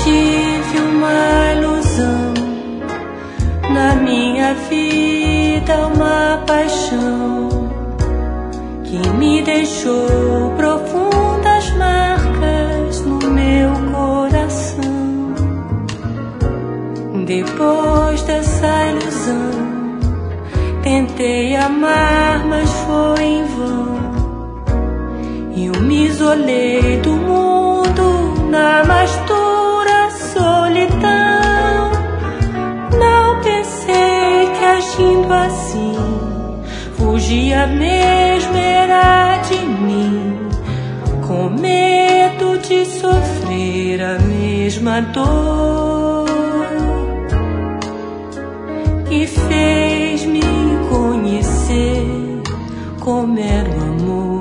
tive uma ilusão, na minha vida uma paixão que me deixou profundas marcas no meu coração. Depois dessa ilusão, tentei amar, mas foi em vão. Eu me isolei do mundo na mais dura solidão. Não pensei que agindo assim fugia mesmo era de mim, com medo de sofrer a mesma dor que fez-me conhecer como era o amor.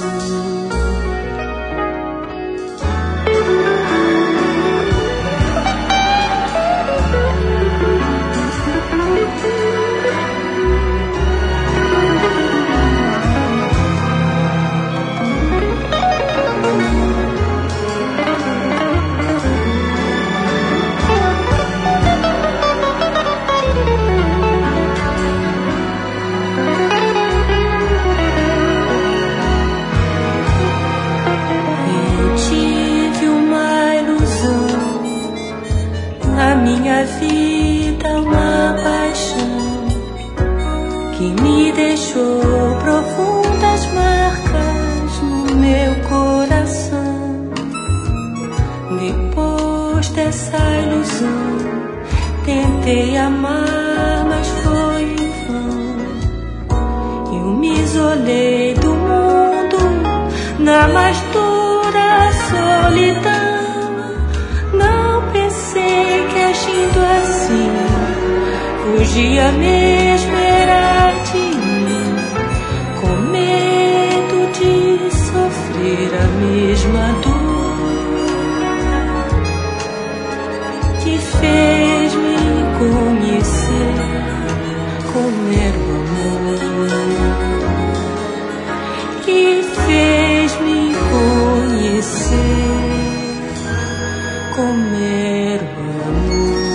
Minha vida uma paixão que me deixou profundas marcas no meu coração. Depois dessa ilusão, tentei amar, mas foi em vão. Eu me isolei do mundo na mais dura solidão. Não pensei que agindo assim fugia mesmo era de mim, com medo de sofrer a mesma dor que fez-me conhecer como era o amor, que fez-me conhecer como era o amor.